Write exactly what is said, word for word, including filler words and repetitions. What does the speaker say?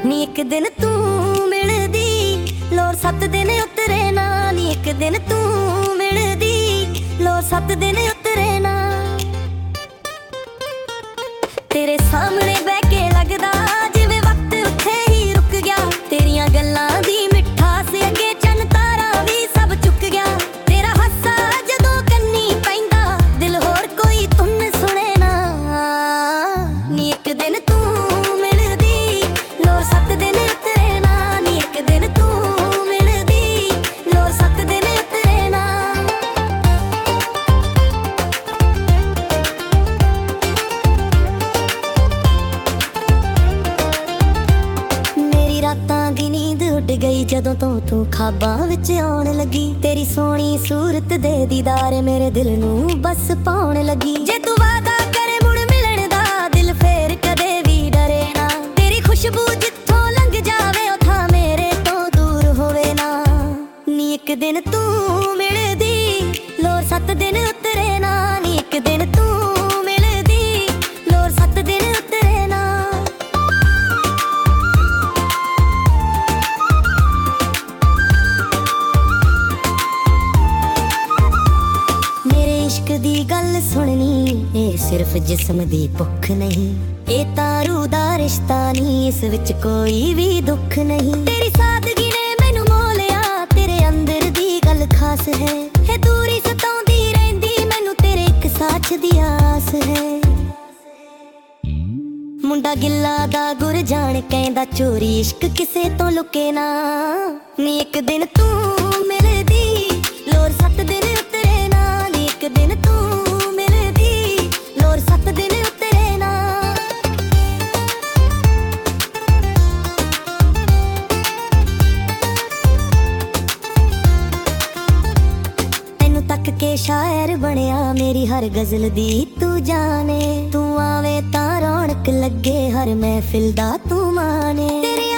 ਨੀ ਇੱਕ ਦਿਨ ਤੂੰ ਮਿਲਦੀ ਲੋਰ ਸੱਤ ਦਿਨ ਉਤਰੇ ਨਾ। ਨੀ ਇੱਕ ਦਿਨ ਤੂੰ ਮਿਲਦੀ ਲੋਰ ਸੱਤ ਦਿਨ ਉਤਰੇ ਨਾ। ਤੇਰੇ ਸਾਹਮਣੇ ਬਹਿ ਕੇ ਲੱਗਦਾ ਜਿਵੇਂ ਵਕਤ ਉੱਥੇ ਹੀ ਰੁਕ ਗਿਆ। ਤੇਰੀਆਂ ਗੱਲਾਂ ਦੀ ਮਿਠਾਸ ਅੱਗੇ ਚੰਨ ਤਾਰਾ ਵੀ ਸਭ ਚੁੱਕ ਗਿਆ। ਤੇਰਾ ਹਾਸਾ ਜਦੋਂ ਕੰਨੀ ਪੈਂਦਾ ਦਿਲ ਹੋਰ ਕੋਈ ਧੁਨ ਸੁਣੇ ਨਾ। ਨੀ ਇੱਕ ਦਿਨ ਤੂੰ ਮਿਲਦੀ ਲੋਰ ਸੱਤ ਦਿਨ ਉਤਰੇ ਨਾ। ਨੀ ਇੱਕ ਦਿਨ ਤੂੰ ਮਿਲਦੀ ਲੋਰ ਸੱਤ ਦਿਨ ਉਤਰੇ ਨਾ। ਮੇਰੀ ਰਾਤਾਂ ਦੀ ਨੀਂਦ ਉੱਡ ਗਈ ਜਦੋਂ ਤੋਂ ਤੂੰ ਖਾਬਾਂ ਵਿੱਚ ਆਉਣ ਲੱਗੀ। ਤੇਰੀ ਸੋਹਣੀ ਸੂਰਤ ਦੇ ਦੀਦਾਰ ਮੇਰੇ ਦਿਲ ਨੂੰ ਬਸ ਪਾਉਣ ਲੱਗੀ। ਜੇ ਤੂੰ ਵਾਦਾ ਕਰੇ ਮੁੜ ਮਿਲਣ ਦਾ ਦਿਲ ਫੇਰ ਕਦੇ ਵੀ ਡਰੇ ਨਾ। ਤੇਰੀ ਖੁਸ਼ਬੂ ਜਿੱਥੋਂ ਲੰਘ ਜਾਵੇ ਉਹ ਥਾਂ ਮੇਰੇ ਤੋਂ ਦੂਰ ਹੋਵੇ ਨਾ। ਨੀ ਇੱਕ ਦਿਨ ਤੂੰ ਮਿਲਦੀ ਲੋਰ ਸੱਤ ਦਿਨ ਉਤਰੇ ਨਾ। ਨੀ ਇੱਕ ਦਿਨ ਤੂੰ ਮਿਲਦੀ ਲੋਰ ਸੱਤ ਦਿਨ ਉਤਰੇ ਨਾ। ਮੇਰੇ ਇਸ਼ਕ ਦੀ ਗੱਲ ਸੁਣਨੀ ਇਹ ਸਿਰਫ ਜਿਸਮ ਦੀ ਭੁੱਖ ਨਹੀਂ। ਇਹ ਤਾਂ ਰੂਹ ਦਾ ਰਿਸ਼ਤਾ ਨਹੀਂ, ਇਸ ਵਿੱਚ ਕੋਈ ਵੀ ਦੁੱਖ ਨਹੀਂ। ਤੇਰੀ ਸਾਦਗੀ ਨੇ ਮੈਨੂੰ ਮੋਹ ਲਿਆ, ਤੇਰੇ ਅੰਦਰ ਦੀ ਗੱਲ ਖਾਸ ਹੈ। ਇਹ ਦੂਰੀ ਸਤਾਉਂਦੀ ਰਹਿੰਦੀ ਮੈਨੂੰ, ਤੇਰੇ ਇੱਕ ਸਾਥ ਦੀ ਆਸ ਹੈ। ਮੁੰਡਾ ਗਿੱਲਾ ਦਾ ਗੁਰ ਜਾਣ ਕਹਿੰਦਾ ਚੋਰੀ ਇਸ਼ਕ ਕਿਸੇ ਤੋਂ ਲੁਕੇ ਨਾ। ਨੀ ਇੱਕ ਦਿਨ ਤੂੰ ਮਿਲਦੀ ਲੋਰ ਸੱਤ ਦਿਨ ਉਤਰੇ ਨਾ। ਨੀ ਇੱਕ ਦਿਨ ਤੂੰ ਮਿਲਦੀ ਲੋਰ ਸੱਤ ਦਿਨ ਉਤਰੇ ਨਾ। ਤੈਨੂੰ ਤੱਕ ਕੇ ਸ਼ਾਇਰ ਬਣਿਆ ਮੇਰੀ ਹਰ ਗਜ਼ਲ ਦੀ ਤੂੰ ਜਾਣੇ। ਤੂੰ ਆਵੇ ਤਾਂ ਰੌਣਕ ਲੱਗੇ ਹਰ ਮਹਿਫਿਲ ਦਾ ਤੂੰ ਮਾਣੇ। ਤੇਰੇ